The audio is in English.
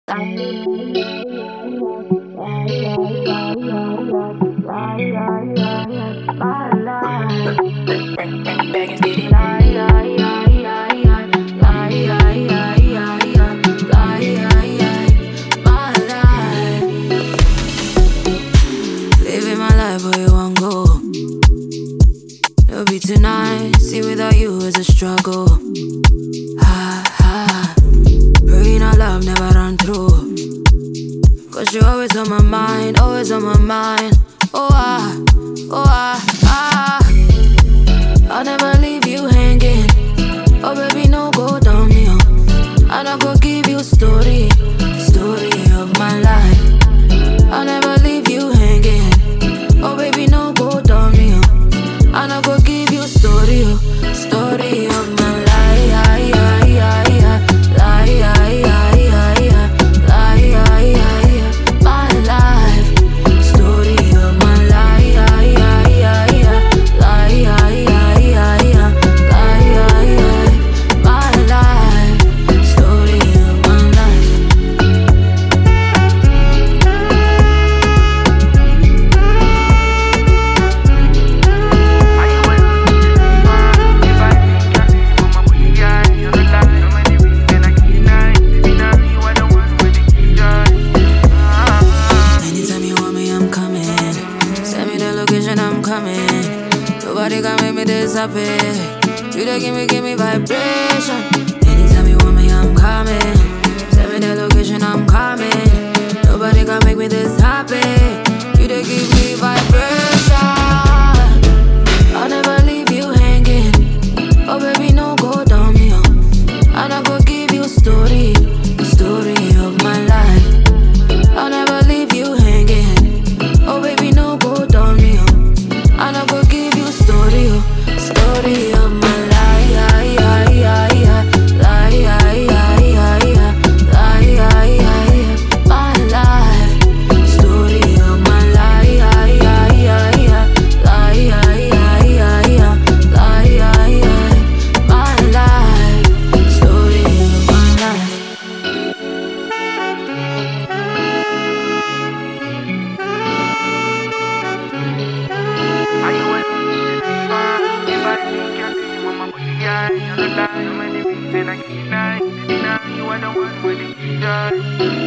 Living my life where you want go. It'll be tonight. See, without you is a struggle. Ha ha. Praying our love never run through. Cause you're always on my mind, always on my mind. Oh ah, oh ah, ah. I'll never leave you hanging. Oh baby, no go down me. And I go give you story, story of my life. I'll never leave you hanging. Oh baby, no go down me. And I go give you story, story of my life. My life, story of my life. My life, story of my life. Anytime you want me, I'm coming. Send me the location, I'm coming. Nobody can make me this happy. You dey give me vibration. Anytime you want me, I'm coming. Send me the location, I'm coming. Nobody can make me this happy. You dey give me vibration. I'll never leave you hanging. Oh baby, no go down me. And I go give you story, story of my life. I'll never leave you hanging. Oh baby, no go down me. And I go give you story, story of my life. My life, story of my life. My life, story of my life. You are the one with the key.